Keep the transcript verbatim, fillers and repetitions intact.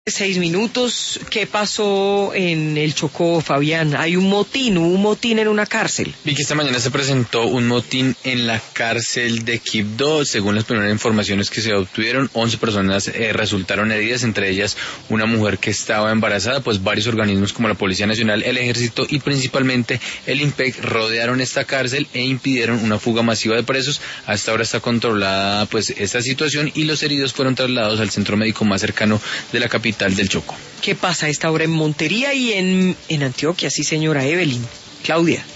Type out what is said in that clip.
Seis minutos. ¿Qué pasó en el Chocó, Fabián? Hay un motín, hubo un motín en una cárcel. Vi que esta mañana se presentó un motín en la cárcel de Quibdó. Según las primeras informaciones que se obtuvieron, once personas eh, resultaron heridas, entre ellas una mujer que estaba embarazada. Pues varios organismos como la Policía Nacional, el Ejército y principalmente el IMPEC rodearon esta cárcel e impidieron una fuga masiva de presos. Hasta ahora está controlada pues esta situación y los heridos fueron trasladados al centro médico más cercano de la capital del Chocó. ¿Qué pasa a esta hora en Montería y en, en Antioquia? Sí, señora Evelyn. Claudia.